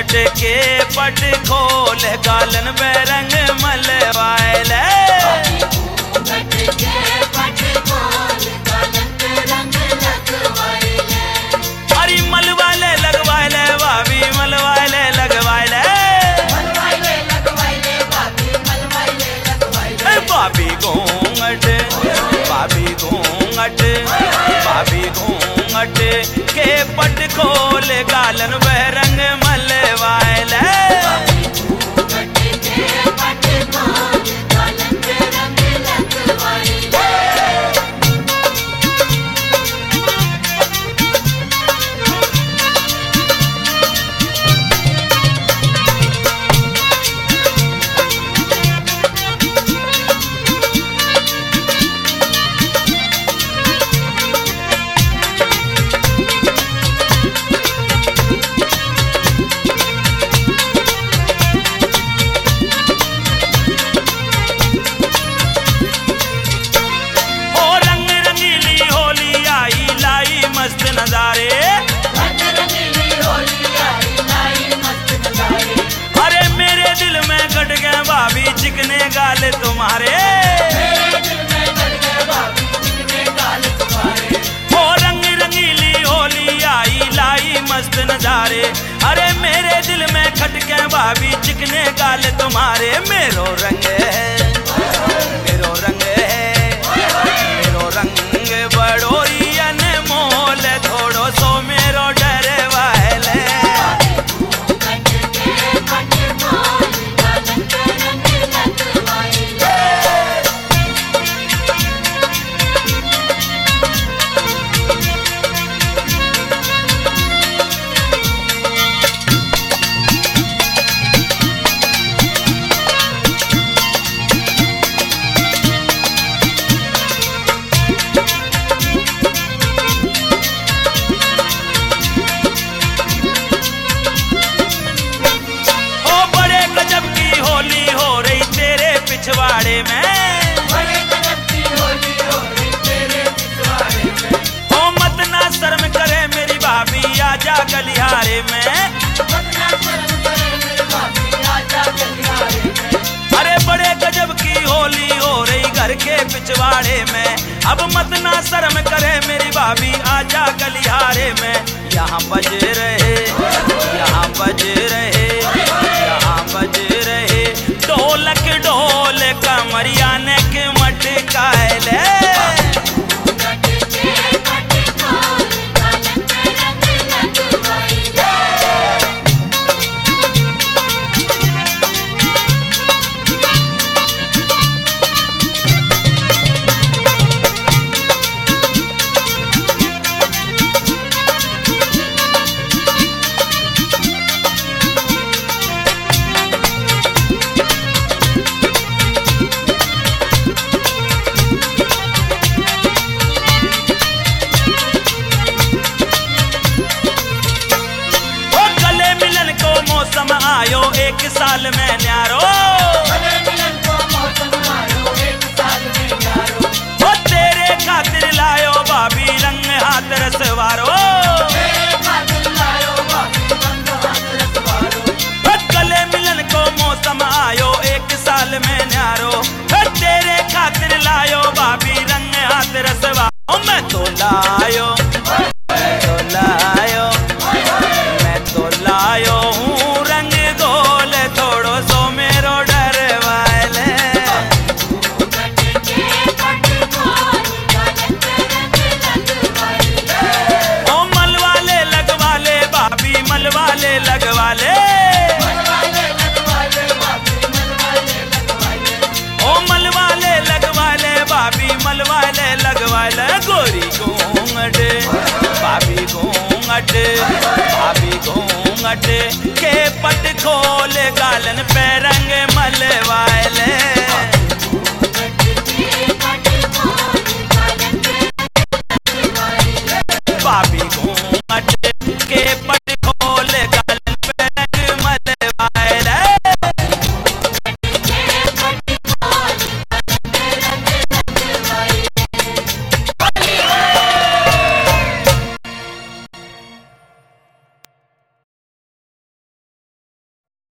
घूंघट के पट खोल गालन बेरंग मलवाइले। अरे मलवाइले लगवाइले भाभी मलवाइले लगवाइले। भाभी घूंघट भाभी घूंघट भाभी घूंघट के पट खोल गालन बेरंग मलवाइले। नजारे अरे मेरे दिल में कट गए भाभी चिकने गाल तुम्हारे। ओ रंग रंगीली होली आई लाई मस्त नजारे। अरे मेरे दिल में खट गए भाभी चिकने गाल तुम्हारे। मेरो रंग है मेरो रंग है मेरो रंग बड़ोरी अनमोल थोड़ो सो मेरो डर वाले। पिछवाड़े में ओ मत ना शर्म करे मेरी भाभी आजा गलियारे में। अरे बड़े गजब की होली हो रही घर के पिछवाड़े में। अब मत ना शर्म करे मेरी भाभी आजा गलियारे में। यहाँ बज रहे यहाँ बज रहे यहाँ बज रहे ढोलक ढोल कमरिया ने के मटकाइले। मौसम आयो एक साल में न्यारो ओ तेरे खातिर लायो भाभी रंग हाथ रसवारो। गले मिलन को मौसम आयो एक साल में न्यारो। तेरे खातिर लायो भाभी रंग हाथ रसवारो। मैं तो लायो मैं तो लायो मैं तो लायो हूँ रंग गोल थोड़ो सो मेरो डर वाले। ओ मलवाले लगवाले भाभी मलवाले लगवाले। ओ मलवाले लगवाले भाभी मलवाले लगवाले। गोरी घूंघट भाभी घूंघट भाभी घूंघट के पट खोल गालन पे रंग मल